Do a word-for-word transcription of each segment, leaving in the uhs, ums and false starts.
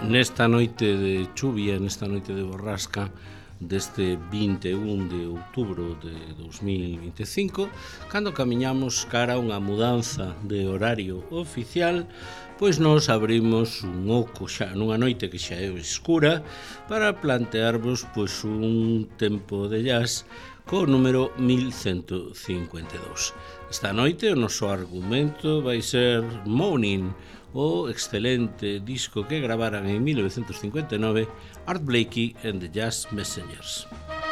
Nesta noite de chuvia, nesta noite de borrasca deste vinte e un de outubro de dos mil vinte e cinco, cando camiñamos cara a unha mudanza de horario oficial, pois nos abrimos un oco xa nunha noite que xa é escura para plantearvos pois un tempo de jazz co número mil cento cincuenta e dous. Esta noite o noso argumento vai ser Morning, o excelente disco que gravaran en mil novecentos cincuenta e nove Art Blakey and the Jazz Messengers.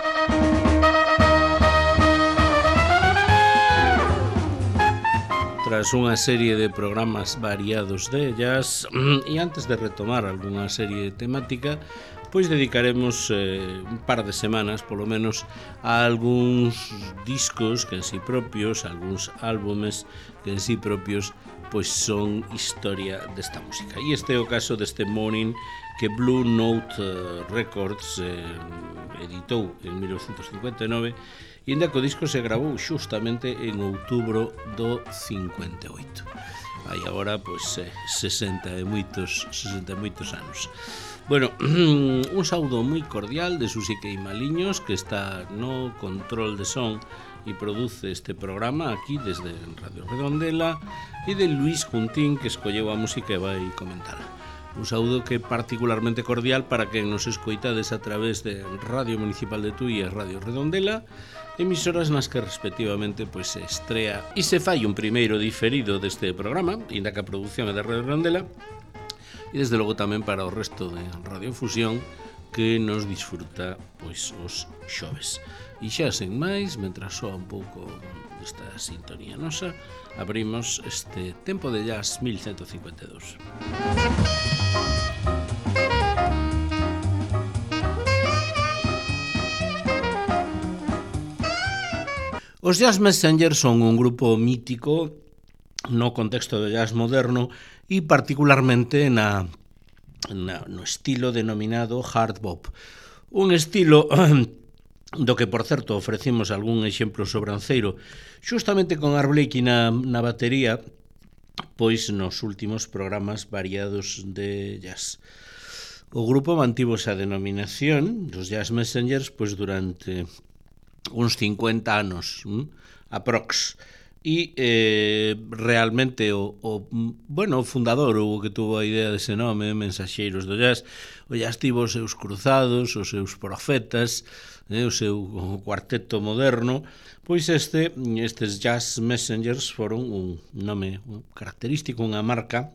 Tras unha serie de programas variados de jazz, e antes de retomar algunha serie temática, pois dedicaremos eh, un par de semanas, polo menos, a algúns discos que en sí propios, algúns álbumes que en sí propios, pois son historia desta música. E este é o caso deste Morning que Blue Note Records eh, editou en mil novecentos cincuenta e nove, e ainda que o disco se gravou xustamente en outubro do cincuenta e oito. Hai agora, pois, eh, sesenta e moitos, sesenta e moitos anos. Bueno, un saúdo moi cordial de Susi Queimaliños, que está no control de son e produce este programa aquí desde Radio Redondela, e de Luis Juntín, que escolleu a música e vai comentala. Un saúdo que é particularmente cordial para quen nos escoitades a través de Radio Municipal de Tui e Radio Redondela, emisoras nas que respectivamente pois se estrea e se fai un primeiro diferido deste programa, inda que a produción é de Radio Redondela, e desde logo tamén para o resto de Radiofusión que nos disfruta pois os xoves. E xa sen máis, mentras soa un pouco desta sintonía nosa, abrimos este tempo de jazz mil cento cincuenta e dous. Os Jazz Messengers son un grupo mítico no contexto do jazz moderno e particularmente na, na, no estilo denominado hard bop. Un estilo do que, por certo, ofrecimos algún exemplo sobranceiro xustamente con Art Blakey na, na batería, pois nos últimos programas variados de jazz. O grupo mantivo esa denominación dos Jazz Messengers pois durante uns cincuenta anos, hm? aprox. E eh, realmente o, o, bueno, o fundador, o que tuvo a idea dese nome, Mensaxeiros do Jazz, o jazz tivo os seus cruzados, os seus profetas, eh, o seu cuarteto moderno, pois este, estes Jazz Messengers foron un nome un característico, unha marca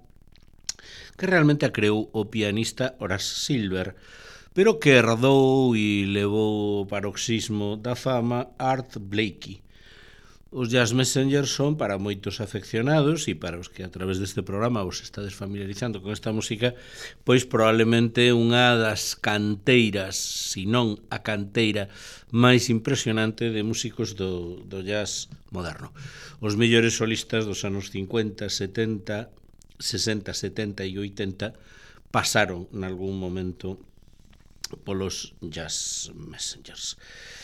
que realmente a creou o pianista Horace Silver, pero que herdou e levou o paroxismo da fama Art Blakey. Os Jazz Messengers son, para moitos afeccionados e para os que a través deste programa vos estades familiarizando con esta música, pois probablemente unha das canteiras, se non a canteira máis impresionante de músicos do, do jazz moderno. Os mellores solistas dos anos cincuenta, setenta, sesenta, setenta e oitenta pasaron nalgún momento polos Jazz Messengers.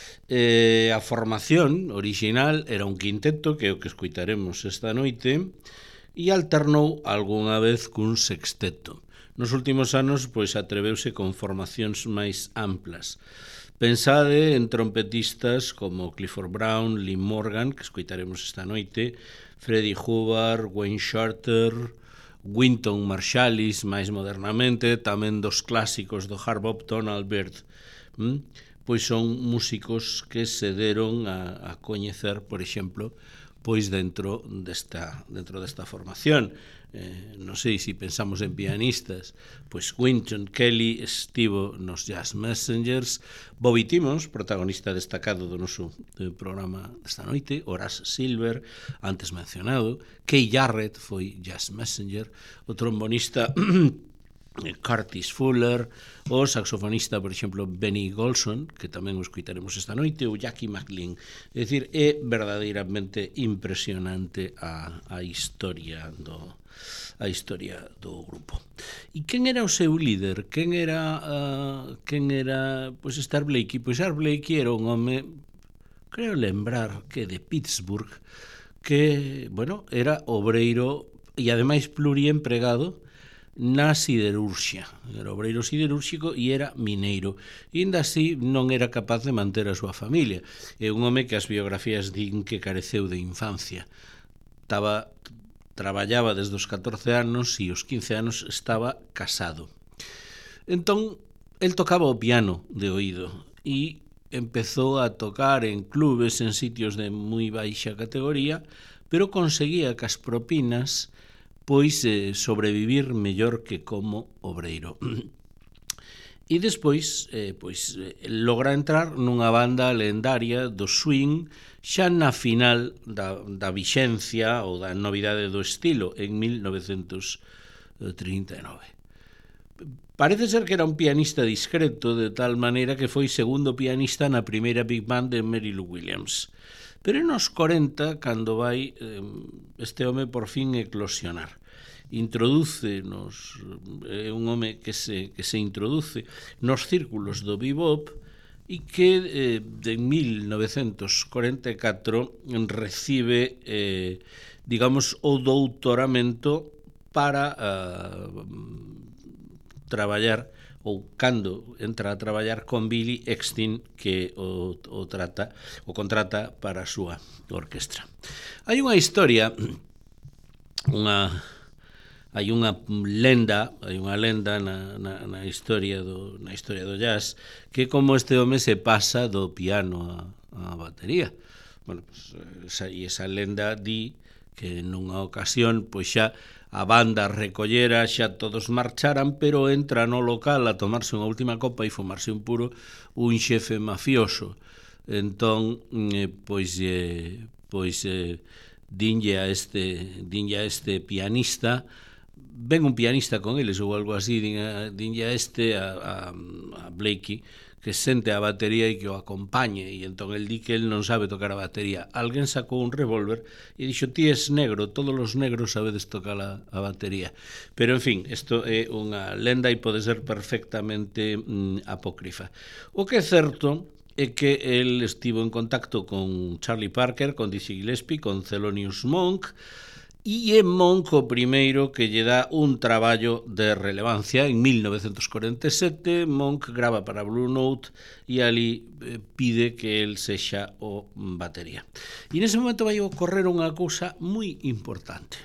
Eh, a formación original era un quinteto, que é o que escoitaremos esta noite, e alternou algunha vez cun sexteto. Nos últimos anos, pois, atreveuse con formacións máis amplas. Pensade en trompetistas como Clifford Brown, Lee Morgan, que escoitaremos esta noite, Freddie Hubbard, Wayne Shorter, Wynton Marsalis, máis modernamente, tamén dos clásicos do hard bop, Donald Byrd. ¿Mm? Pois son músicos que se deron a, a coñecer, por exemplo, pois dentro desta, dentro desta formación. Eh, non sei se pensamos en pianistas, pois Wynton Kelly estivo nos Jazz Messengers, Bobby Timmons, protagonista destacado do noso programa desta noite, Horace Silver, antes mencionado, Kay Jarrett foi Jazz Messenger, o trombonista Curtis Fuller, o saxofonista, por exemplo, Benny Golson, que tamén o escoitaremos esta noite, o Jackie McLean. É dicir, é verdadeiramente impresionante a, a historia do a historia do grupo. E quen era o seu líder? Quen era uh, quen era, pois, Art Blakey? Pois Art Blakey era un home, creo lembrar que de Pittsburgh, que, bueno, era obreiro e ademais pluriempregado na siderurxia. Era obreiro siderúrxico e era mineiro. E ainda así non era capaz de manter a súa familia. É un home que as biografías din que careceu de infancia. Estaba, traballaba desde os catorce anos e os quince anos estaba casado. Entón, el tocaba o piano de oído e empezou a tocar en clubes, en sitios de moi baixa categoría, pero conseguía que as propinas pois eh, sobrevivir mellor que como obreiro. E despois eh, pois, eh, logra entrar nunha banda lendaria do swing xa na final da, da vixencia ou da novidade do estilo en mil novecentos trinta e nove. Parece ser que era un pianista discreto, de tal maneira que foi segundo pianista na primeira Big Band de Mary Lou Williams. Pero nos corenta, cando vai eh, este home por fin eclosionar. Introduce nos, é un home que se, que se introduce nos círculos do bebop e que eh, de mil novecentos corenta e catro recibe, eh, digamos, o doutoramento para uh, traballar ou cando entra a traballar con Billy Eckstine, que o, o trata o contrata para a súa orquestra. Hai unha historia, unha hai unha lenda, hai unha lenda na, na, na historia do na historia do jazz, que como este home se pasa do piano a, a batería. Bueno, pues, esa, e esa lenda di que nunha ocasión pois xa a banda recollera, xa todos marcharan, pero entra no local a tomarse unha última copa e fumarse un puro un xefe mafioso. Entón, eh, pois, eh, pois eh, dinlle a este, dinlle a este pianista, ven un pianista con eles ou algo así, dinlle a este, a, a, a Blakey, que sente a batería e que o acompañe, e entón el di que el non sabe tocar a batería. Alguén sacou un revólver e dixo: ti es negro, todos os negros sabedes tocar a, a batería. Pero, en fin, isto é unha lenda e pode ser perfectamente mm, apócrifa. O que é certo é que el estivo en contacto con Charlie Parker, con Dizzy Gillespie, con Thelonious Monk, e é Monk o primeiro que lle dá un traballo de relevancia. En mil novecentos corenta e sete Monk grava para Blue Note e ali eh, pide que el sexa o batería. E nese momento vai ocorrer unha cousa moi importante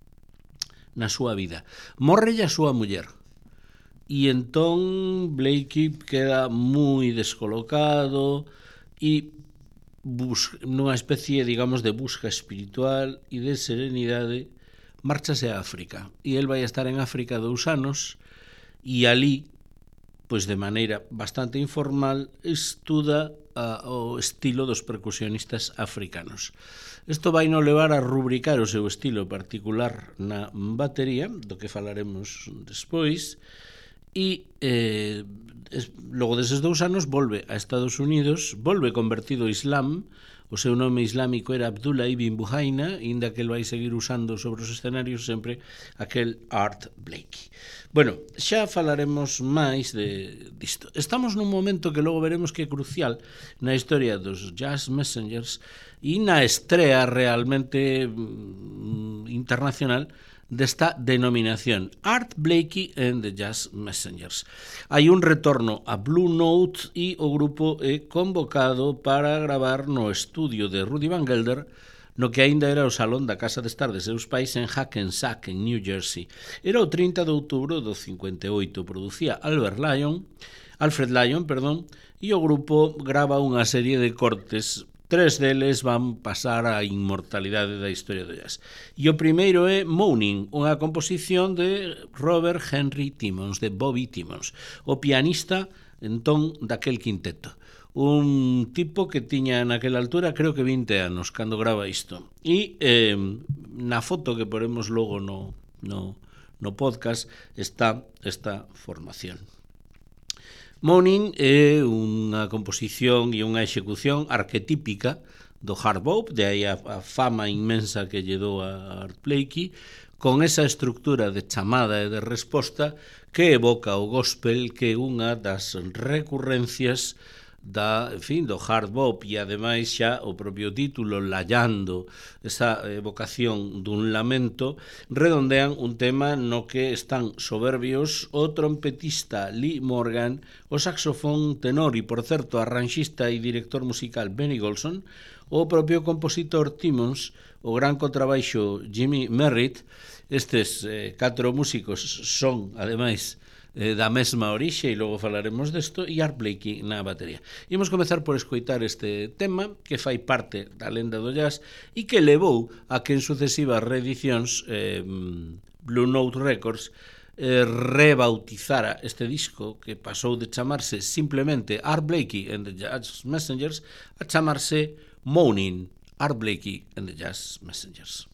na súa vida. Morrelle a súa muller e entón Blakey queda moi descolocado e Bus, nunha especie, digamos, de busca espiritual e de serenidade, márchase a África. E el vai estar en África dous anos e ali, pois de maneira bastante informal, estuda a, o estilo dos percusionistas africanos. Isto vai no levar a rubricar o seu estilo particular na batería, do que falaremos despois, e eh, es, logo deses dous anos volve a Estados Unidos, volve convertido ao Islam. O seu nome islámico era Abdullah ibn Buhaina, inda que el vai seguir usando sobre os escenarios sempre aquel Art Blakey. Bueno, xa falaremos máis de disto. Estamos nun momento que logo veremos que é crucial na historia dos Jazz Messengers e na estrea realmente mm, internacional desta denominación, Art Blakey and the Jazz Messengers. Hai un retorno a Blue Note e o grupo é convocado para gravar no estudio de Rudy Van Gelder, no que aínda era o salón da casa de estar de seus pais en Hackensack, en New Jersey. Era o trinta de outubro do cincuenta e oito, producía Albert Lyon, Alfred Lyon, perdón, e o grupo grava unha serie de cortes. Tres deles van pasar a inmortalidade da historia do jazz. E o primeiro é Moaning, unha composición de Robert Henry Timmons, de Bobby Timmons, o pianista entón daquel quinteto. Un tipo que tiña naquela altura creo que vinte anos cando grava isto. E eh, na foto que poremos logo no, no, no podcast está esta formación. Moaning é unha composición e unha execución arquetípica do hard bop, de aí a, a fama inmensa que lle dou a Art Blakey, con esa estructura de chamada e de resposta que evoca o gospel, que é unha das recurrencias da, en fin, do hard bop e ademais xa o propio título lallando esa evocación dun lamento, redondean un tema no que están soberbios o trompetista Lee Morgan, o saxofón tenor e, por certo, arranxista e director musical Benny Golson, o propio compositor Timmons, o gran contrabaixo Jimmy Merritt. Estes eh, catro músicos son, ademais, eh, da mesma orixe, e logo falaremos desto, e Art Blakey na batería. Imos comezar por escoitar este tema que fai parte da lenda do jazz e que levou a que en sucesivas reedicións eh, Blue Note Records eh, rebautizara este disco, que pasou de chamarse simplemente Art Blakey and the Jazz Messengers a chamarse Moaning, Art Blakey and the Jazz Messengers.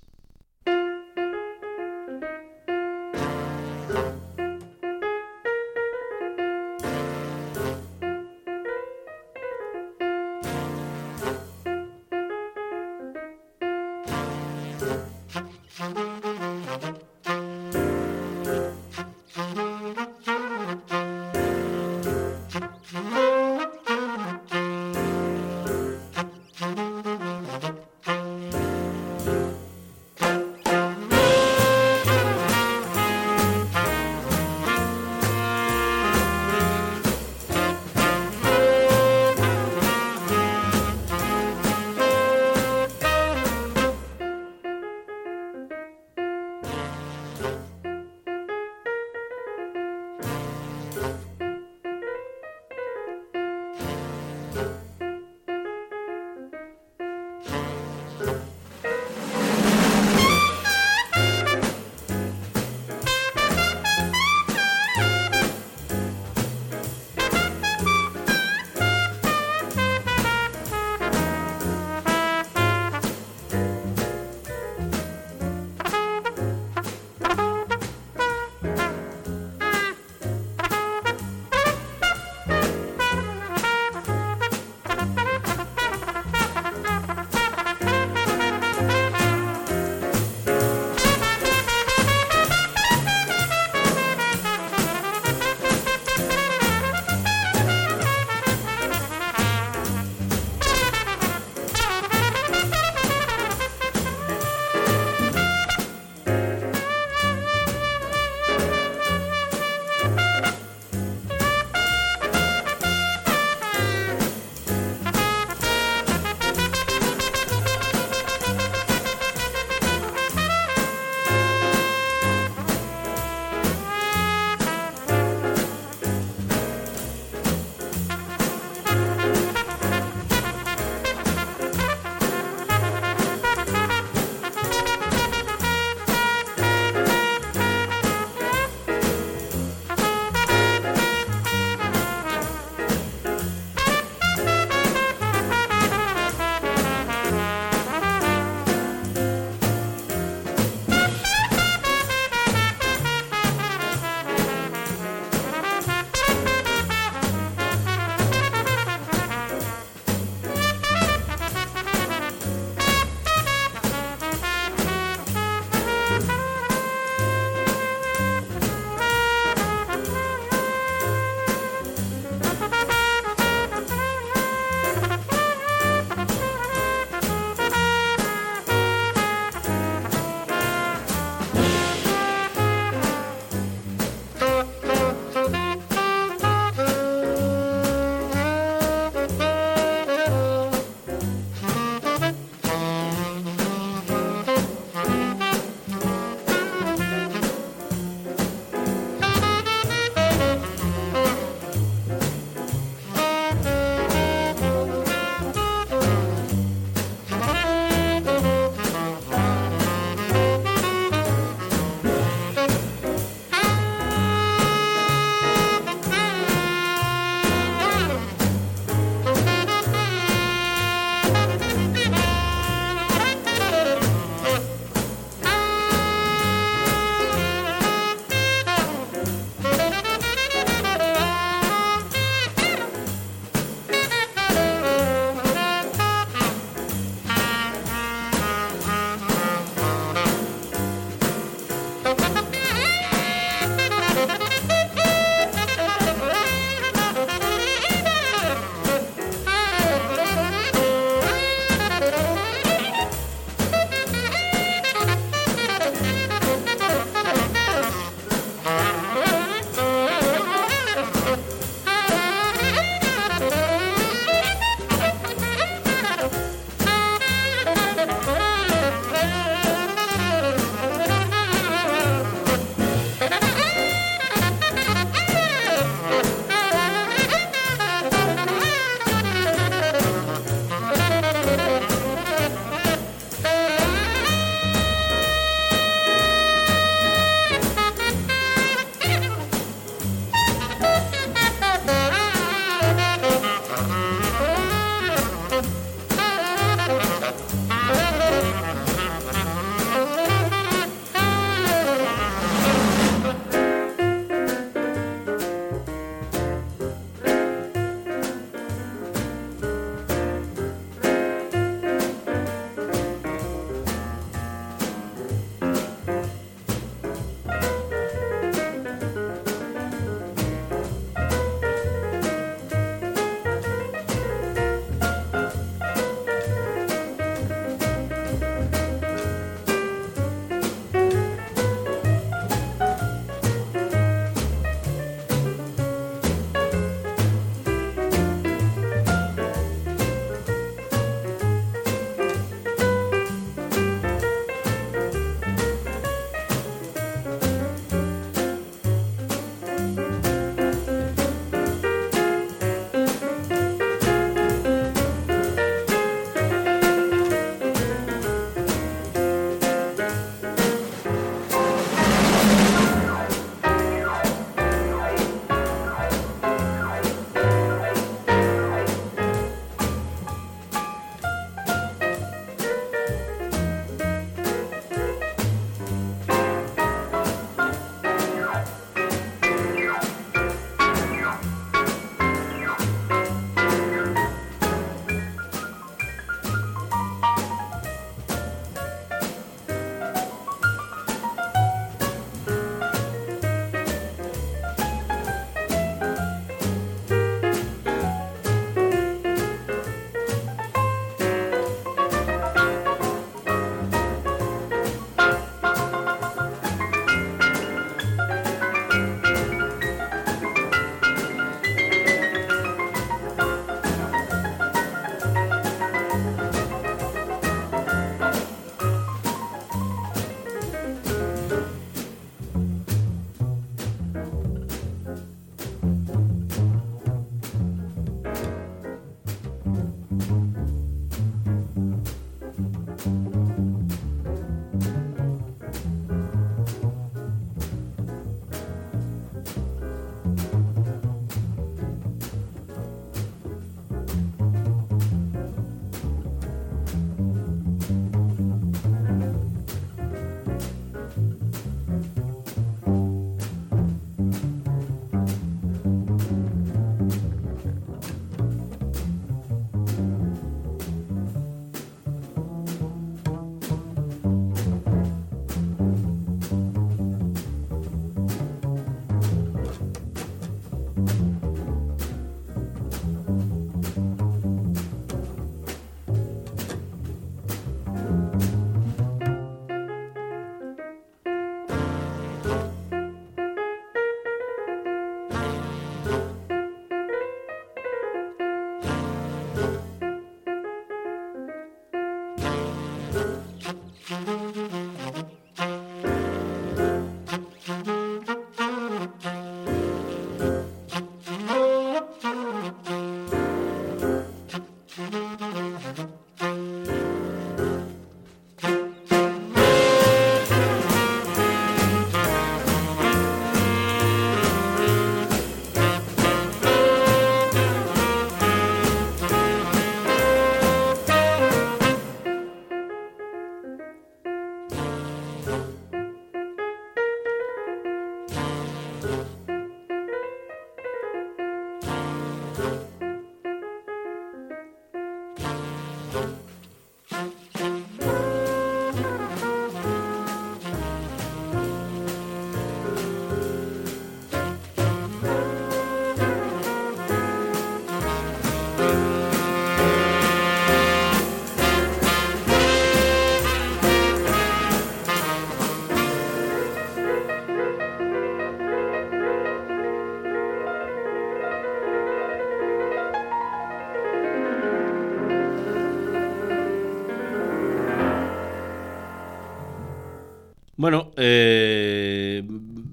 Bueno, eh,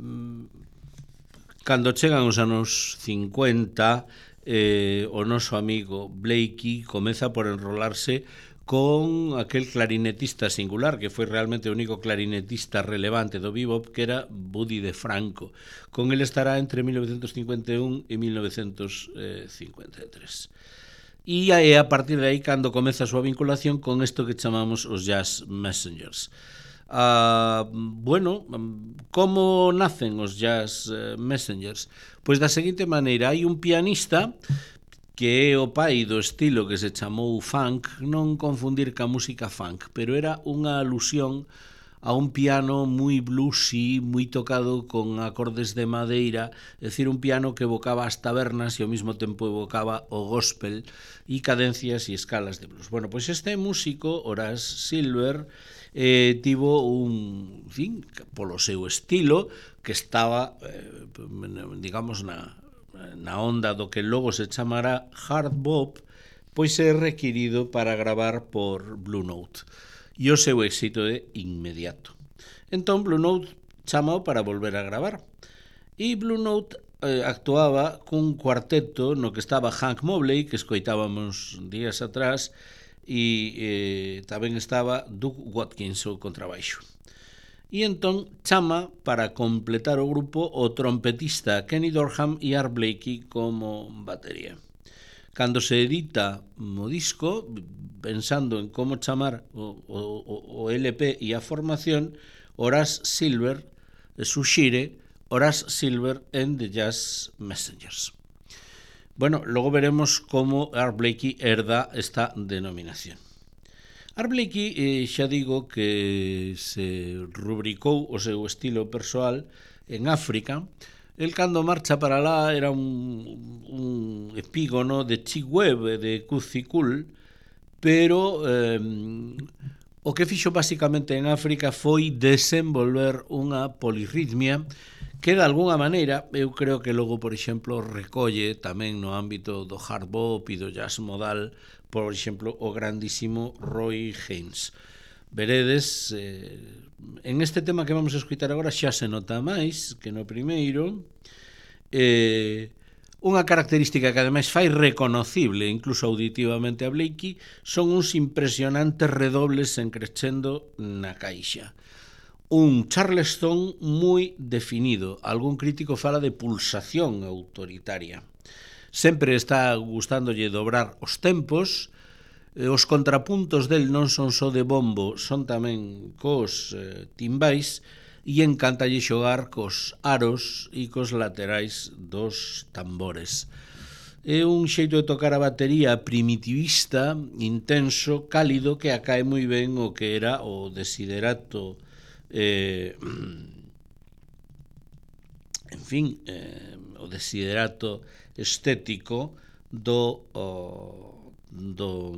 cando chegan os anos cincuenta, eh, o noso amigo Blakey comeza por enrolarse con aquel clarinetista singular, que foi realmente o único clarinetista relevante do bebop, que era Buddy DeFranco. Con ele estará entre mil novecentos cincuenta e un e mil novecentos cincuenta e tres. E é a partir de aí cando comeza a súa vinculación con isto que chamamos os Jazz Messengers. Uh, bueno, como nacen os Jazz Messengers? Pois da seguinte maneira, hai un pianista que é o pai do estilo que se chamou funk, non confundir ca música funk, pero era unha alusión a un piano moi bluesy, moi tocado con acordes de madeira, é dicir, un piano que evocaba as tabernas e ao mesmo tempo evocaba o gospel e cadencias e escalas de blues. Bueno, pois este músico, Horace Silver, eh, tivo un, en fin, polo seu estilo, que estaba, eh, digamos, na, na onda do que logo se chamará hard bop, pois é requirido para gravar por Blue Note. E o seu éxito é inmediato. Entón, Blue Note chamou para volver a gravar. E Blue Note eh, actuaba cun cuarteto no que estaba Hank Mobley, que escoitábamos días atrás, e eh, tamén estaba Doug Watkins, o contrabaixo. E entón chama para completar o grupo o trompetista Kenny Dorham e Art Blakey como batería. Cando se edita o disco, pensando en como chamar o, o, o L P e a formación, Horace Silver suxire Horace Silver and the Jazz Messengers. Bueno, logo veremos como Art Blakey herda esta denominación. Art Blakey, eh, xa digo que se rubricou o seu estilo persoal en África. El cando marcha para lá era un, un epígono de Chick Webb, de Cuzzy Cool, pero eh, o que fixo basicamente en África foi desenvolver unha polirritmia que de alguna maneira, eu creo que logo, por exemplo, recolle tamén no ámbito do hard bop e do jazz modal, por exemplo, o grandísimo Roy Haynes. Veredes, eh, en este tema que vamos a escutar agora xa se nota máis que no primeiro, eh, unha característica que ademais fai reconocible incluso auditivamente a Blakey son uns impresionantes redobles en crescendo na caixa. Un charleston moi definido. Algún crítico fala de pulsación autoritaria. Sempre está gustándolle dobrar os tempos. Os contrapuntos del non son só de bombo, son tamén cos eh, timbais, e encantalle xogar cos aros e cos laterais dos tambores. É un xeito de tocar a batería primitivista, intenso, cálido, que acae moi ben o que era o desiderato, eh, en fin, eh, o desiderato estético do... O, do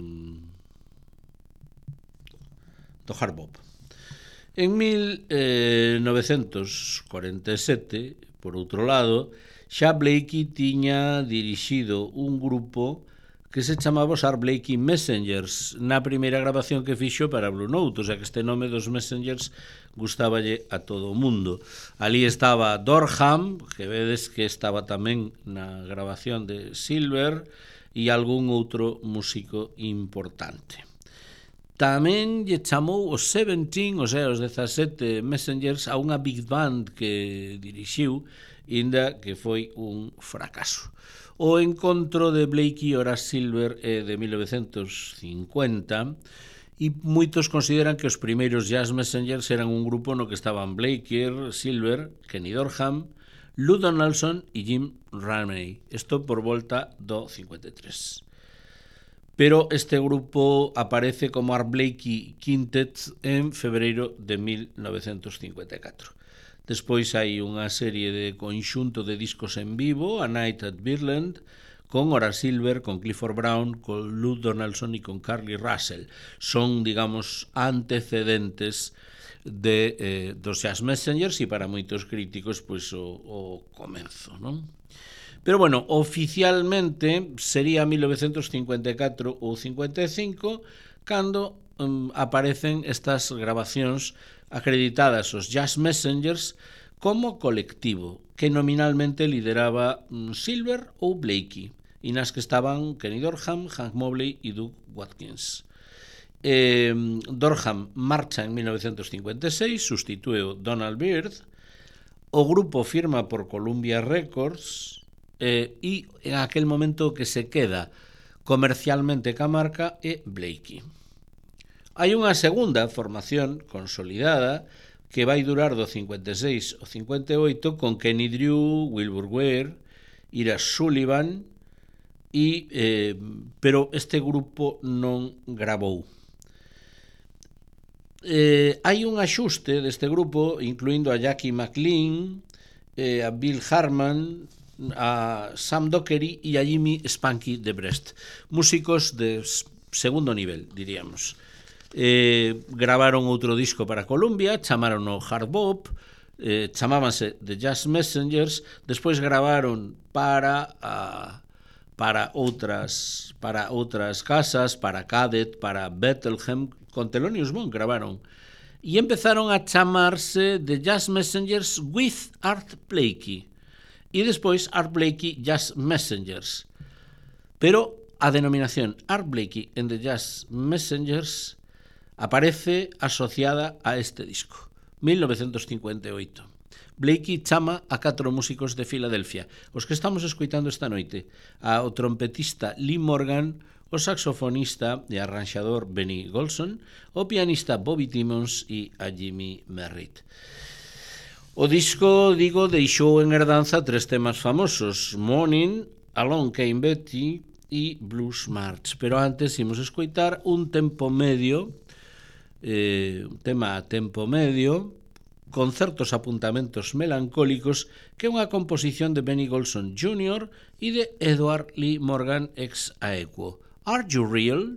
do hard bop. En mil novecentos cuarenta e sete, por outro lado, xa Blakey tiña dirixido un grupo que se chamaba os Art Blakey Messengers na primeira grabación que fixo para Blue Note, o sea que este nome dos Messengers gustáballe a todo o mundo. Ali estaba Dorham, que vedes que estaba tamén na grabación de Silver, e algún outro músico importante. Tamén lle chamou os seventeen, o sea, os dezasete Messengers, a unha big band que dirixiu, inda que foi un fracaso. O encontro de Blakey e Horace Silver é de mil novecentos cincuenta, e moitos consideran que os primeiros Jazz Messengers eran un grupo no que estaban Blakey, Silver, Kenny Dorham, Lou Donaldson e Jim Ramey. Isto por volta do cincuenta e tres. Pero este grupo aparece como Art Blakey Quintet en febreiro de mil novecentos cincuenta e catro. Despois hai unha serie de conxunto de discos en vivo, A Night at Birdland, con Horace Silver, con Clifford Brown, con Lou Donaldson e con Carly Russell. Son, digamos, antecedentes de, eh, dos Jazz Messengers e para moitos críticos pois o, o comenzo, non? Pero bueno, oficialmente sería mil novecentos cincuenta e catro ou cincuenta e cinco cando um, aparecen estas grabacións acreditadas os Jazz Messengers como colectivo, que nominalmente lideraba Silver ou Blakey, e nas que estaban Kenny Dorham, Hank Mobley e Doug Watkins. Eh, Dorham marcha en mil novecientos cincuenta e seis, sustitúe Donald Byrd, o grupo firma por Columbia Records eh, e en aquel momento que se queda comercialmente ca marca é Blakey. Hai unha segunda formación consolidada que vai durar do cincuenta e seis ao cincuenta e oito con Kenny Drew, Wilbur Ware, Ira Sullivan, e, eh, pero este grupo non grabou. Eh, hai un axuste deste grupo, incluindo a Jackie McLean, eh, a Bill Harman, a Sam Dockery e a Jimmy Spanky de Brest, músicos de segundo nivel, diríamos. Eh, gravaron outro disco para Columbia, chamaron o Hard Bop, eh, chamábanse The Jazz Messengers, despois gravaron para a, para outras para outras casas, para Cadet, para Bethlehem, con Thelonious Monk gravaron, e empezaron a chamarse The Jazz Messengers with Art Blakey, e despois Art Blakey Jazz Messengers, pero a denominación Art Blakey and The Jazz Messengers aparece asociada a este disco, mil novecientos cincuenta e oito. Blakey chama a catro músicos de Filadelfia, os que estamos escoitando esta noite, ao trompetista Lee Morgan, o saxofonista e arranxador Benny Golson, o pianista Bobby Timmons e a Jimmy Merritt. O disco, digo, deixou en herdanza tres temas famosos: Morning, Along Came Betty e Blues March. Pero antes imos escoitar un tempo medio, eh, un tema a tempo medio, con certos apuntamentos melancólicos, que é unha composición de Benny Golson júnior e de Edward Lee Morgan ex aequo. Are You Real?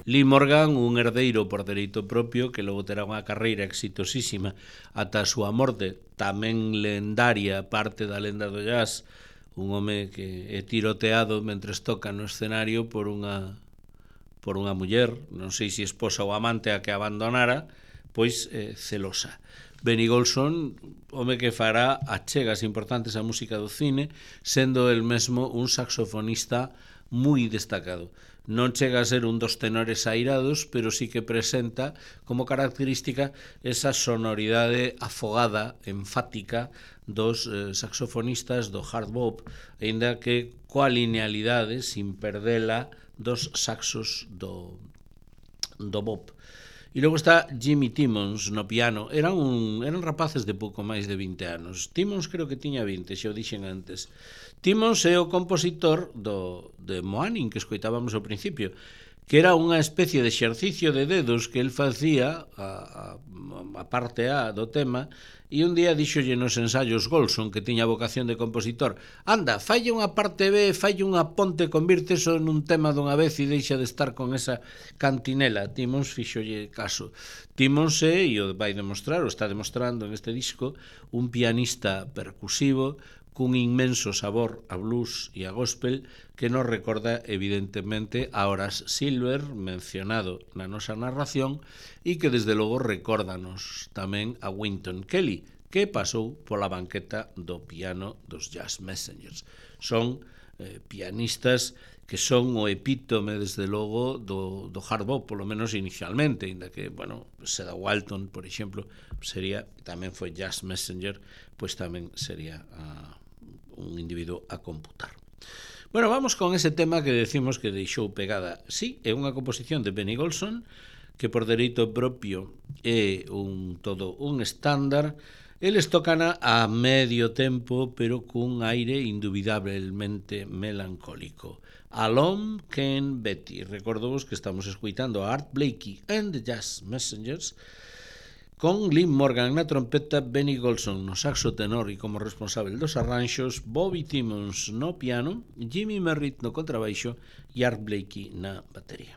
Lee Morgan, un herdeiro por dereito propio que logo terá unha carreira exitosísima ata a súa morte, tamén lendaria, parte da lenda do jazz, un home que é tiroteado mentres toca no escenario por unha por unha muller, non sei se esposa ou amante a que abandonara, pois eh, celosa. Benny Golson, home que fará achegas importantes á música do cine, sendo el mesmo un saxofonista moi destacado. Non chega a ser un dos tenores airados, pero sí que presenta como característica esa sonoridade afogada, enfática dos eh, saxofonistas do hard bop, aínda que coa linealidade, sin perdela, dos saxos do, do bop. E logo está Jimmy Timmons no piano. Eran, un, eran rapaces de pouco máis de vinte anos. Timmons creo que tiña vinte, xa o dixen antes. Timmons é o compositor do, de Moaning, que escoitábamos ao principio, que era unha especie de exercicio de dedos que el facía a, a, a parte A do tema, e un día díxolle nos ensaios Golson, que tiña vocación de compositor: anda, falle unha parte B, falle unha ponte, convírteso nun tema dunha vez e deixa de estar con esa cantinela. Timmons fixolle caso. Timmons é, e o vai demostrar, o está demostrando en este disco, un pianista percusivo cun inmenso sabor a blues e a gospel que nos recorda evidentemente a Horace Silver, mencionado na nosa narración, e que desde logo recórdanos tamén a Wynton Kelly, que pasou pola banqueta do piano dos Jazz Messengers. Son eh, pianistas que son o epítome desde logo do, do hard bop, polo menos inicialmente, ainda que, bueno, Seda Walton, por exemplo, sería, tamén foi Jazz Messenger, pois tamén sería a un individuo a computar. Bueno, vamos con ese tema que decimos que deixou pegada. Sí, é unha composición de Benny Golson, que por dereito propio é un todo un estándar. Eles tocana a medio tempo, pero cun aire indubidablemente melancólico. Alone Came Betty. Recordovos que estamos escuitando a Art Blakey and the Jazz Messengers, con Lee Morgan na trompeta, Benny Golson no saxo tenor e como responsable dos arranxos, Bobby Timmons no piano, Jimmy Merritt no contrabaixo e Art Blakey na batería.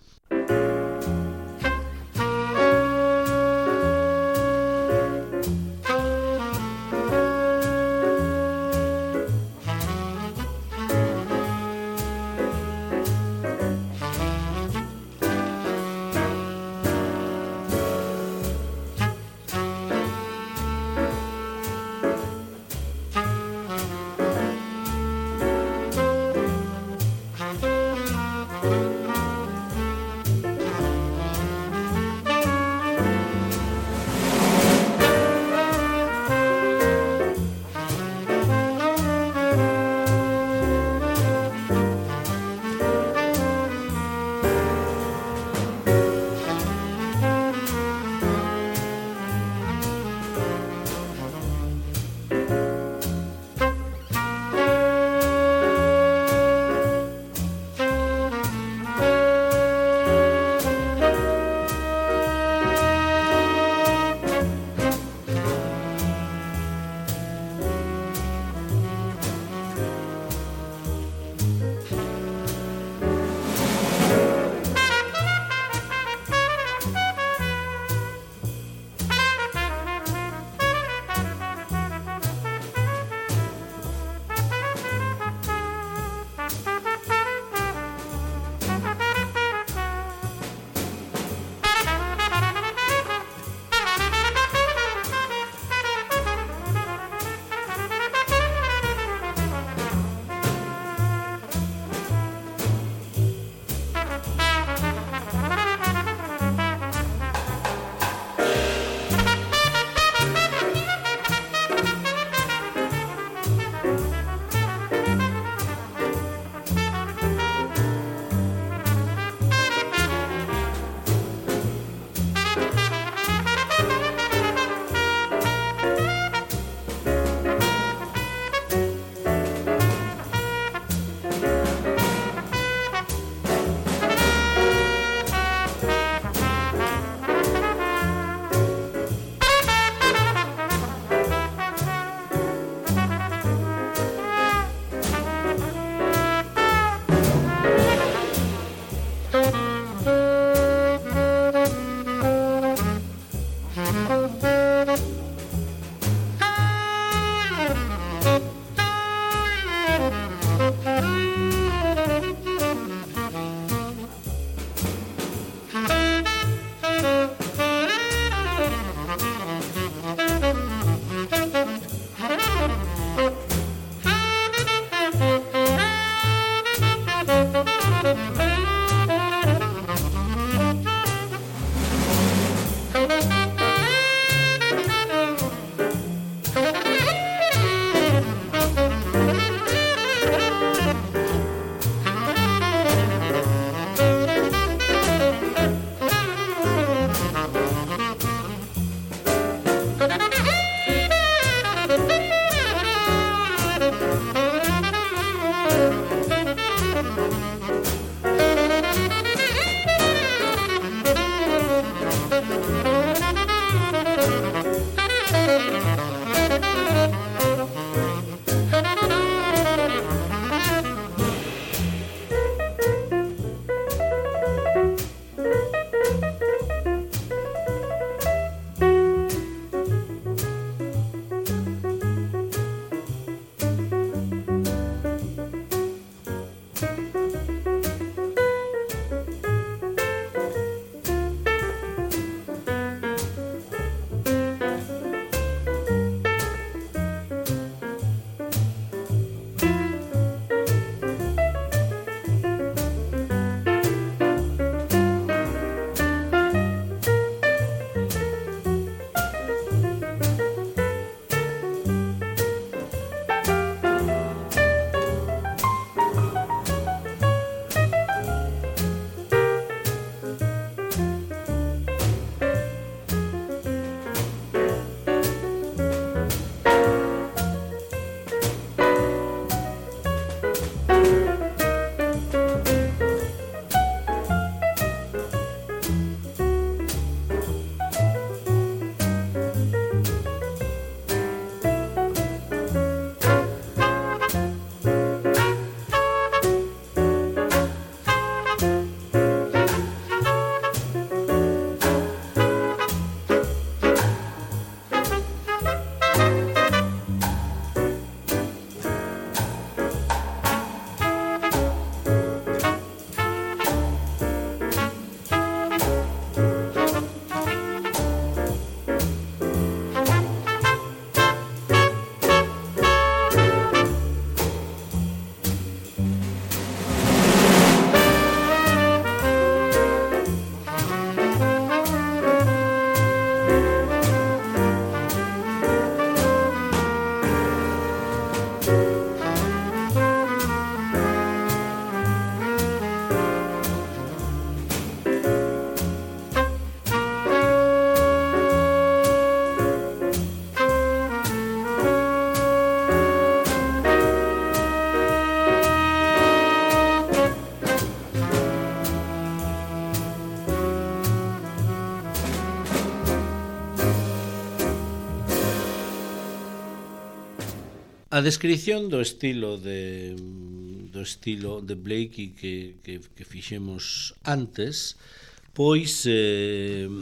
A descripción do estilo de do estilo de Blakey que, que, que fixemos antes, pois eh,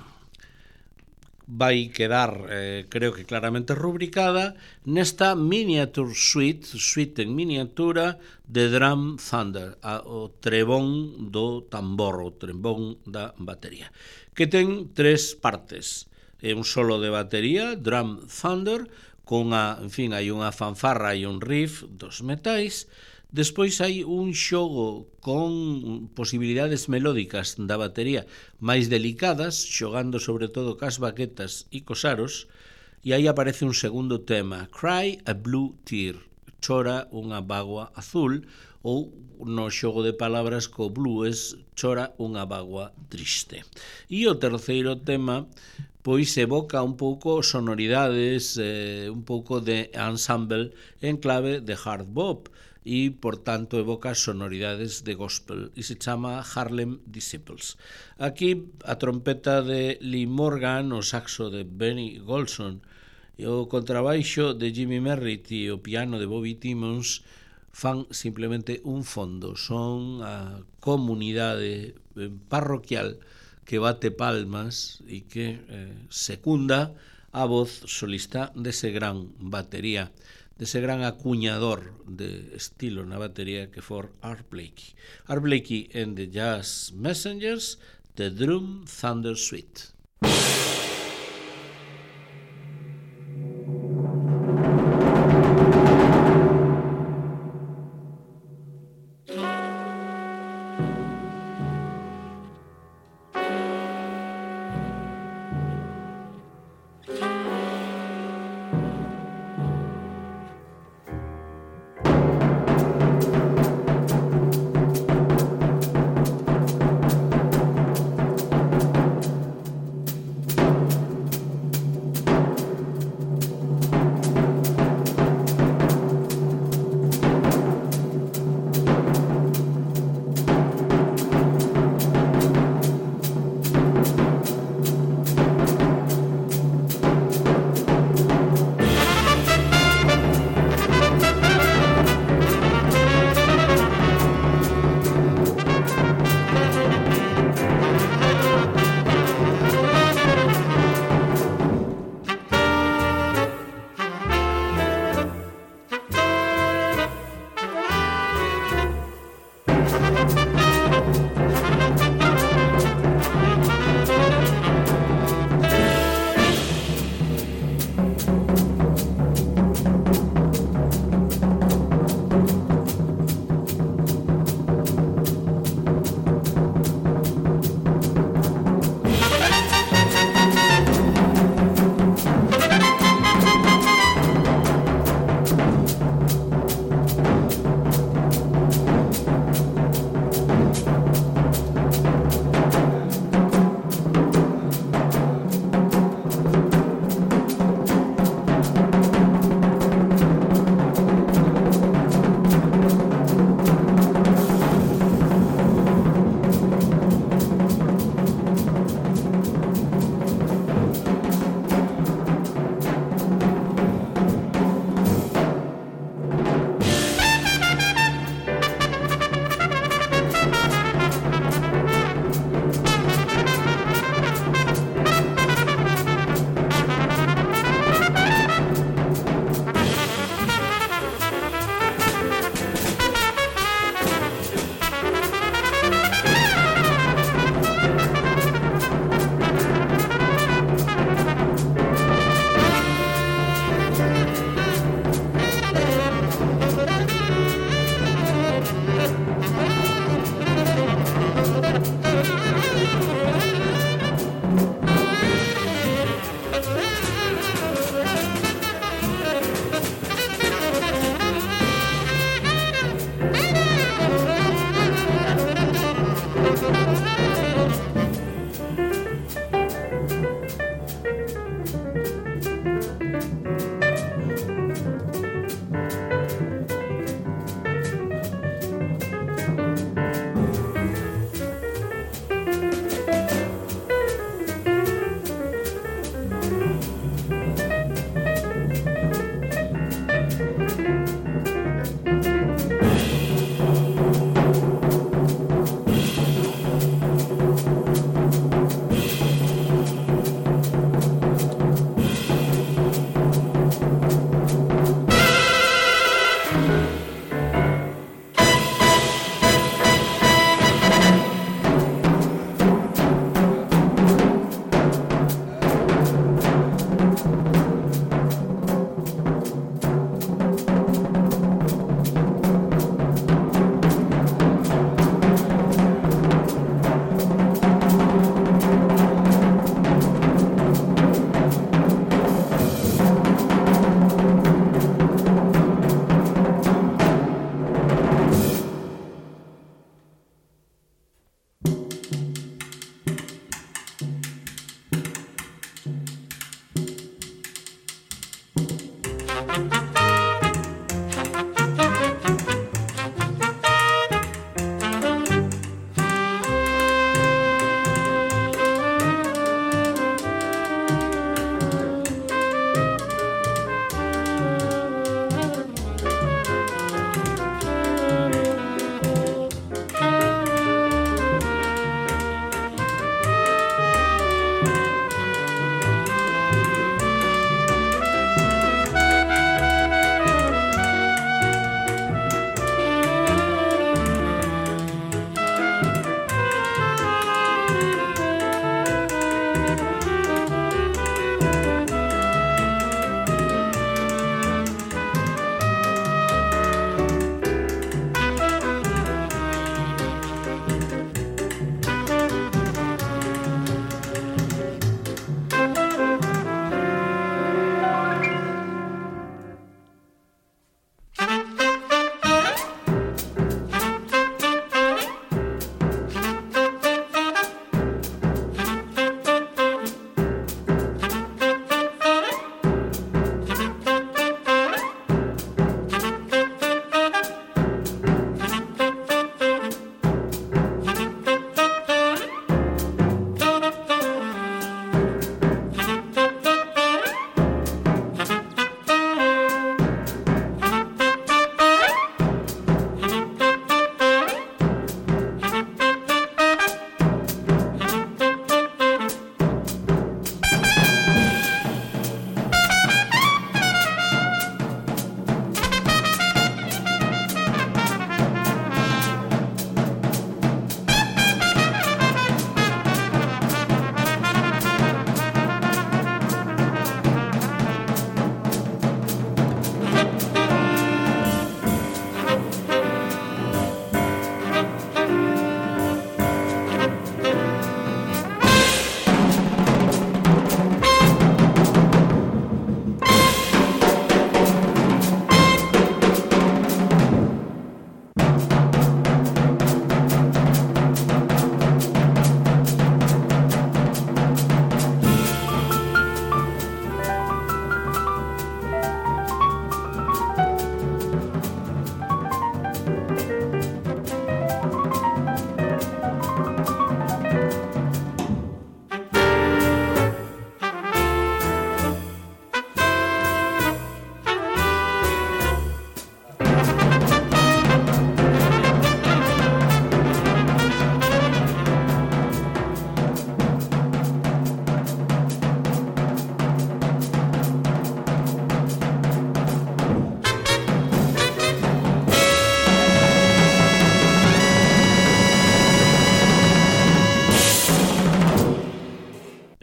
vai quedar, eh, creo que claramente rubricada nesta miniature suite, suite en miniatura de Drum Thunder, a, o trebón do tambor, o trebón da batería, que ten tres partes. É un solo de batería, Drum Thunder, con a, en fin, hai unha fanfarra e un riff dos metais. Despois hai un xogo con posibilidades melódicas da batería máis delicadas, xogando sobre todo cas baquetas e cos aros, e aí aparece un segundo tema, Cry a Blue Tear, chora unha bagua azul, ou no xogo de palabras co blues, chora unha bagua triste. E o terceiro tema pois evoca un pouco sonoridades, eh, un pouco de ensemble en clave de hard bop e, por tanto, evoca sonoridades de gospel e se chama Harlem Disciples. Aquí a trompeta de Lee Morgan, o saxo de Benny Golson, o contrabaixo de Jimmy Merritt e o piano de Bobby Timmons fan simplemente un fondo, son a comunidade parroquial que bate palmas e que eh, secunda a voz solista dese gran batería, dese gran acuñador de estilo na batería que for Art Blakey. Art Blakey and the Jazz Messengers, The Drum Thunder Suite.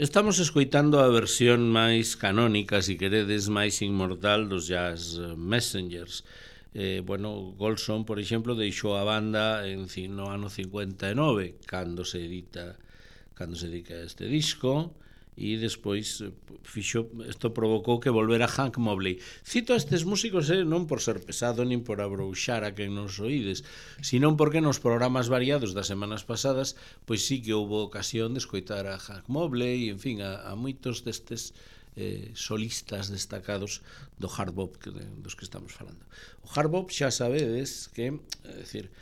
Estamos escoitando a versión máis canónica, se queredes, máis inmortal dos Jazz Messengers. Eh, bueno, Golson, por exemplo, deixou a banda en no ano cincuenta e nove, cando se edita cando se dedica este disco, e despois fixo, isto provocou que volvera Hank Mobley. Cito a estes músicos eh, non por ser pesado nin por abrouxar a quen nos oídes, senón porque nos programas variados das semanas pasadas pois sí que houve ocasión de escoitar a Hank Mobley e, en fin, a, a moitos destes eh, solistas destacados do hard bop que, dos que estamos falando. O hard bop xa sabedes que, é dicir,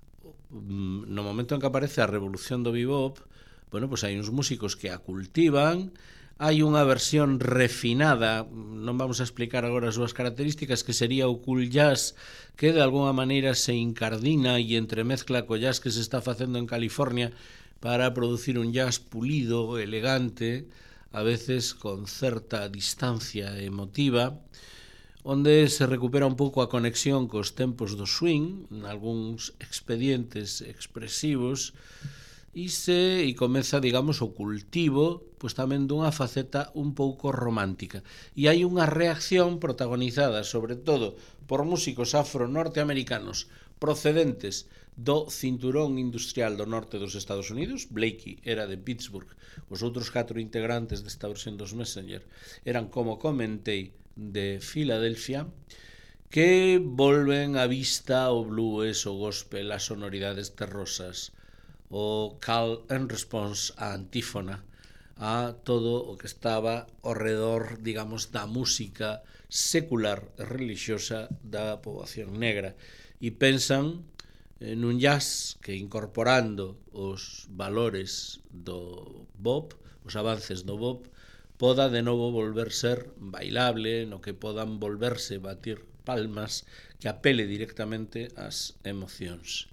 no momento en que aparece a revolución do bebop, bueno, pois hai uns músicos que a cultivan, hai unha versión refinada, non vamos a explicar agora as súas características, que sería o cool jazz, que de alguna maneira se incardina e entremezcla co jazz que se está facendo en California para producir un jazz pulido, elegante, a veces con certa distancia emotiva, onde se recupera un pouco a conexión cos tempos do swing, algúns expedientes expresivos, e se e comeza, digamos, o cultivo pois tamén dunha faceta un pouco romántica. E hai unha reacción protagonizada sobre todo por músicos afro-norteamericanos procedentes do cinturón industrial do norte dos Estados Unidos. Blakey era de Pittsburgh, os outros catro integrantes desta versión dos Messenger eran, como comentei, de Filadelfia, que volven á vista o blues, o gospel, as sonoridades terrosas, o call and response, a antífona, a todo o que estaba ao redor, digamos, da música secular e religiosa da poboación negra. E pensan nun jazz que, incorporando os valores do bop, os avances do bop, poda de novo volver ser bailable, no que podan volverse batir palmas, que apele directamente ás emocións.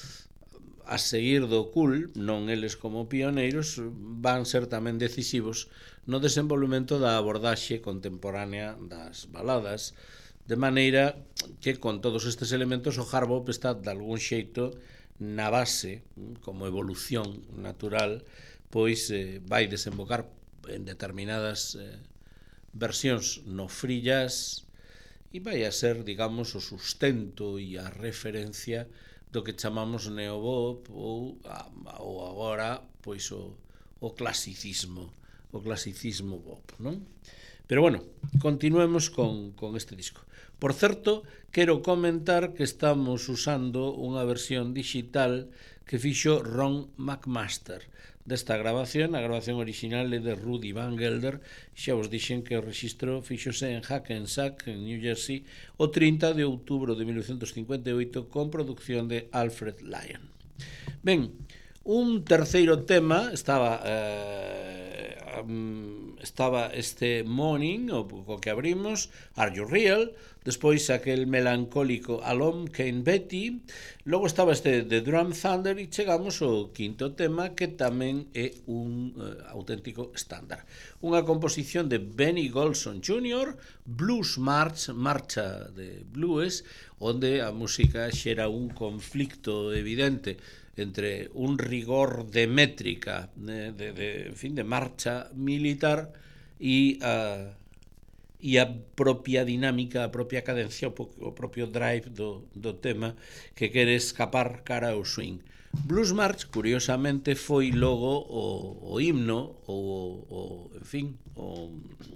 A seguir do cool, non eles como pioneiros, van ser tamén decisivos no desenvolvemento da abordaxe contemporánea das baladas, de maneira que con todos estes elementos o hard bop está de algún xeito na base, como evolución natural, pois eh, vai desembocar en determinadas eh, versións no free jazz e vai a ser, digamos, o sustento e a referencia do que chamamos neobop ou, ou agora pois o, o clasicismo o clasicismo bop, non? Pero bueno, continuemos con, con este disco. Por certo, quero comentar que estamos usando unha versión digital que fixo Ron McMaster desta grabación. A grabación original é de Rudy Van Gelder. Xa vos dixen que o rexistro fixose en Hackensack, en New Jersey, o trinta de outubro de mil novecentos cincuenta e oito, con producción de Alfred Lion. Ben, un terceiro tema estaba eh, um, estaba este Morning, o co que abrimos, Are You Real? Despois aquel melancólico Alone Came Betty, logo estaba este The Drum Thunder e chegamos ao quinto tema, que tamén é un uh, auténtico estándar. Unha composición de Benny Golson júnior, Blues March, marcha de blues, onde a música xera un conflicto evidente entre un rigor de métrica, de, de, de, en fin, de marcha militar e a, e a propia dinámica, a propia cadencia, o propio drive do, do tema que quere escapar cara ao swing. Blues March, curiosamente, foi logo o, o himno, ou, o, en fin, o,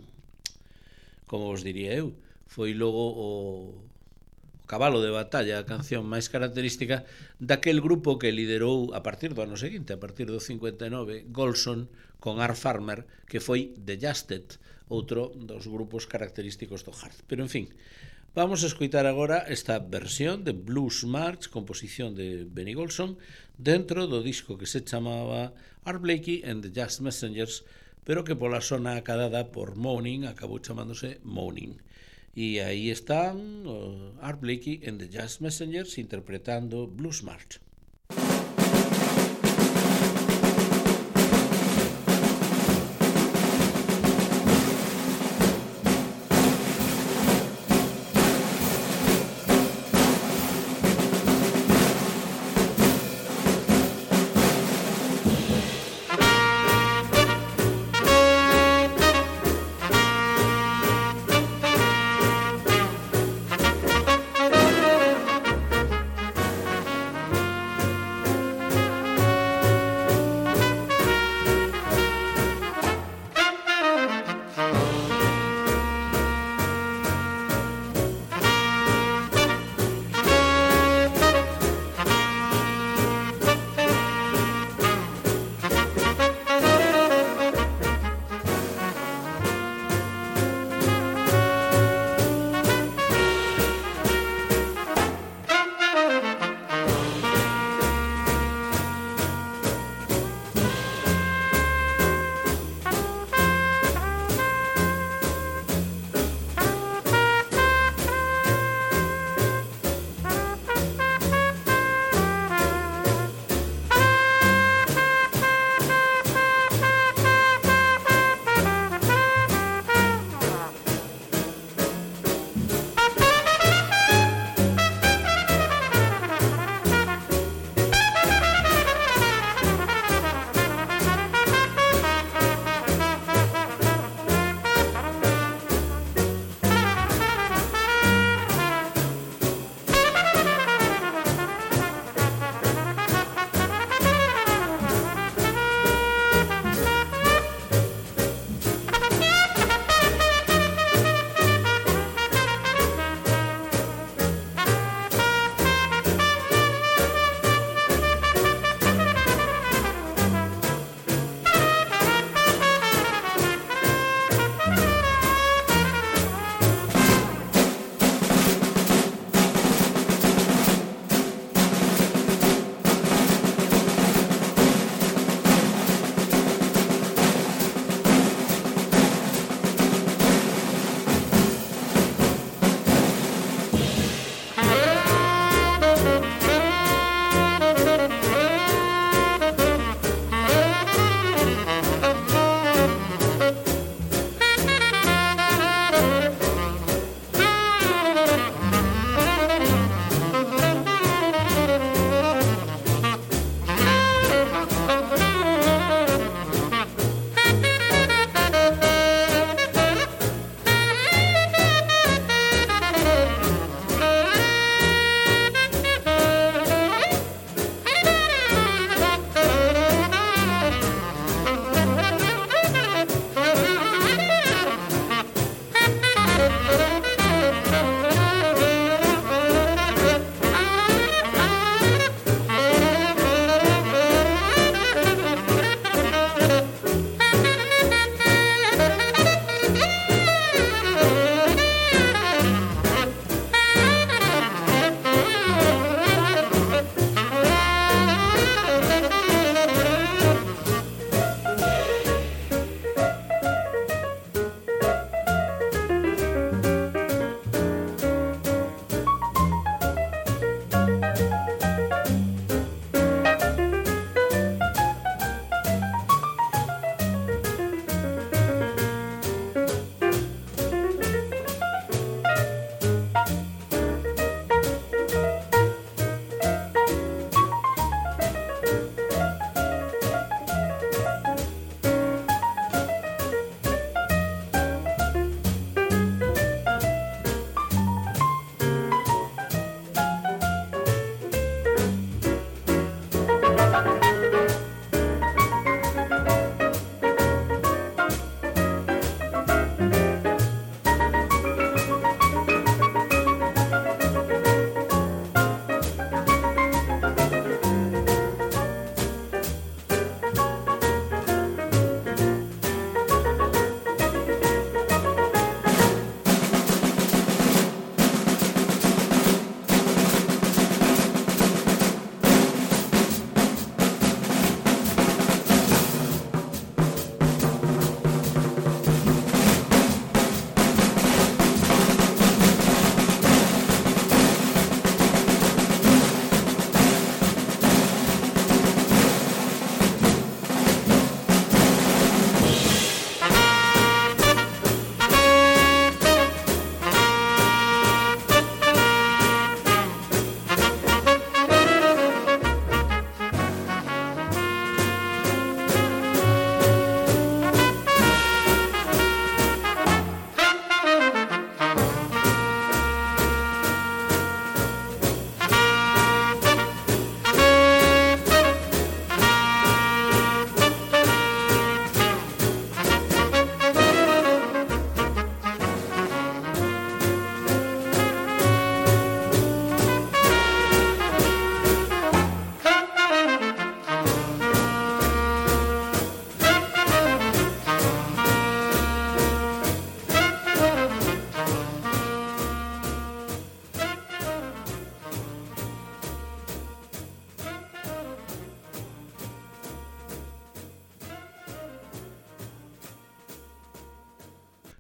como vos diría eu, foi logo o cabalo de batalla, a canción máis característica daquel grupo que liderou a partir do ano seguinte, a partir do cincuenta e nove, Golson con Art Farmer, que foi The Justed, outro dos grupos característicos do hard. Pero, en fin, vamos a escoitar agora esta versión de Blues March, composición de Benny Golson, dentro do disco que se chamaba Art Blakey and the Jazz Messengers, pero que pola zona acadada por Moaning acabou chamándose Moaning. E aí están uh, Art Blakey and the Jazz Messengers interpretando Blues March.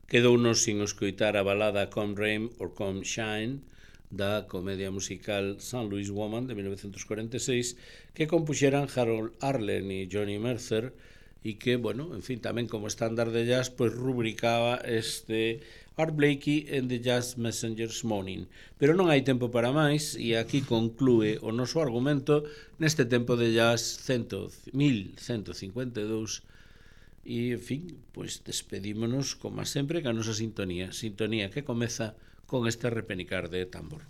Quedounos sin escoitar a balada Come Rain or Come Shine da comedia musical Saint Louis Woman de mil novecentos cuarenta e seis, que compuxeran Harold Arlen e Johnny Mercer, e que, bueno, en fin, tamén como estándar de jazz, pois rubricaba este Art Blakey and the Jazz Messengers Morning. Pero non hai tempo para máis, e aquí conclúe o noso argumento neste tempo de jazz mil ciento cincuenta e dous. E, en fin, pois despedímonos, como sempre, ca nosa sintonía. Sintonía que comeza con este repenicar de tambor.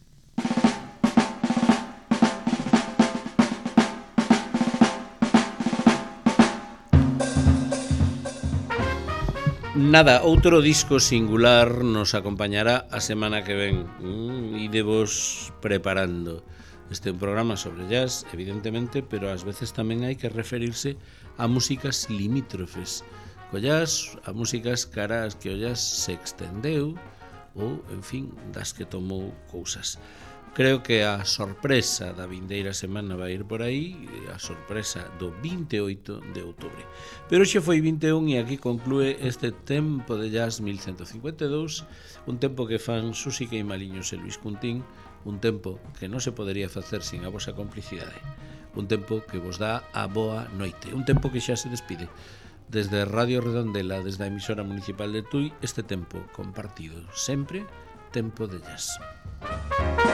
Nada, outro disco singular nos acompañará a semana que ven. Mm, idevos preparando. Este é un programa sobre jazz, evidentemente, pero ás veces tamén hai que referirse a músicas limítrofes. Co jazz, a músicas caras que o jazz se extendeu ou, en fin, das que tomou cousas. Creo que a sorpresa da vindeira semana vai ir por aí, a sorpresa do vinte e oito de outubro. Pero xe foi vinte e un e aquí conclúe este tempo de jazz mil ciento cincuenta e dous, un tempo que fan Susi Queimaliños e Luis Cuntín, un tempo que non se podería facer sin a vosa complicidade, un tempo que vos dá a boa noite, un tempo que xa se despide. Desde Radio Redondela, desde a emisora municipal de Tui, este tempo compartido sempre, tempo de jazz.